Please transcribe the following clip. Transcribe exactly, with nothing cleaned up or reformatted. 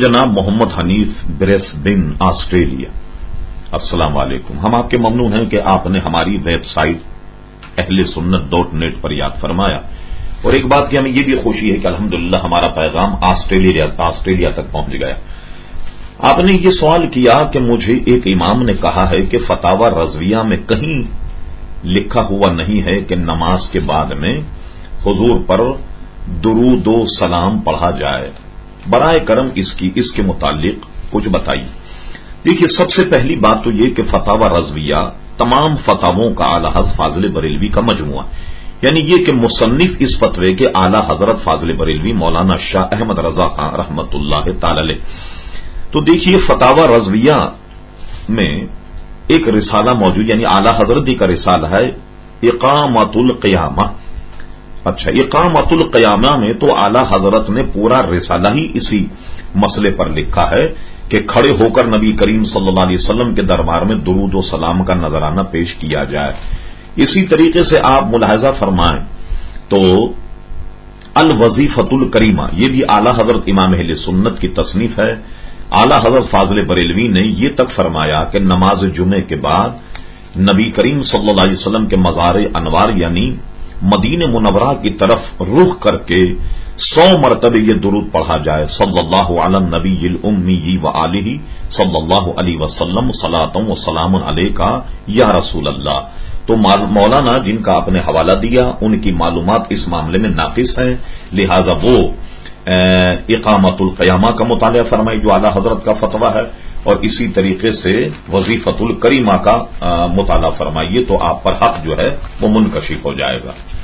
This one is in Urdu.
جناب Muhammad Hanif Brisbane Australia, السلام علیکم. ہم آپ کے ممنون ہیں کہ آپ نے ہماری ویب سائٹ اہل سنت ڈاٹ نیٹ پر یاد فرمایا، اور ایک بات کی ہمیں یہ بھی خوشی ہے کہ الحمدللہ ہمارا پیغام آسٹریلیا آسٹریلیا تک پہنچ گیا. آپ نے یہ سوال کیا کہ مجھے ایک امام نے کہا ہے کہ فتاوی رضویہ میں کہیں لکھا ہوا نہیں ہے کہ نماز کے بعد میں حضور پر درود و سلام پڑھا جائے، برائے کرم اس کی اس کے متعلق کچھ بتائیے. دیکھیے، سب سے پہلی بات تو یہ کہ فتاوی رضویہ تمام فتاووں کا اعلی حضرت فاضل بریلوی کا مجموعہ، یعنی یہ کہ مصنف اس فتوے کے اعلی حضرت فاضل بریلوی مولانا شاہ احمد رضا خان رحمت اللہ تعالی علیہ. تو دیکھیے، فتاوی رضویہ میں ایک رسالہ موجود، یعنی اعلی حضرت کا رسالہ ہے اقامت القیامہ. اچھا، اقامت القیامہ میں تو اعلی حضرت نے پورا رسالہ ہی اسی مسئلے پر لکھا ہے کہ کھڑے ہو کر نبی کریم صلی اللہ علیہ وسلم کے دربار میں درود و سلام کا نذرانہ پیش کیا جائے. اسی طریقے سے آپ ملاحظہ فرمائیں تو الوظیفۃ الکریمہ، یہ بھی اعلی حضرت امام اہل سنت کی تصنیف ہے. اعلی حضرت فاضل بریلوی نے یہ تک فرمایا کہ نماز جمعے کے بعد نبی کریم صلی اللہ علیہ وسلم کے مزار انوار یعنی مدینہ منورہ کی طرف رخ کر کے سو مرتبہ یہ درود پڑھا جائے، صلی اللہ علی النبی الامی و آلہ صلی اللہ علیہ وسلم صلاۃ و سلام علیک یا رسول اللہ. تو مولانا جن کا آپ نے حوالہ دیا ان کی معلومات اس معاملے میں ناقص ہیں، لہذا وہ اقامت القیامہ کا مطالعہ فرمائی جو اعلی حضرت کا فتویٰ ہے، اور اسی طریقے سے وظیفۃ الکریمہ کا مطالعہ فرمائیے، تو آپ پر حق جو ہے وہ منکشف ہو جائے گا.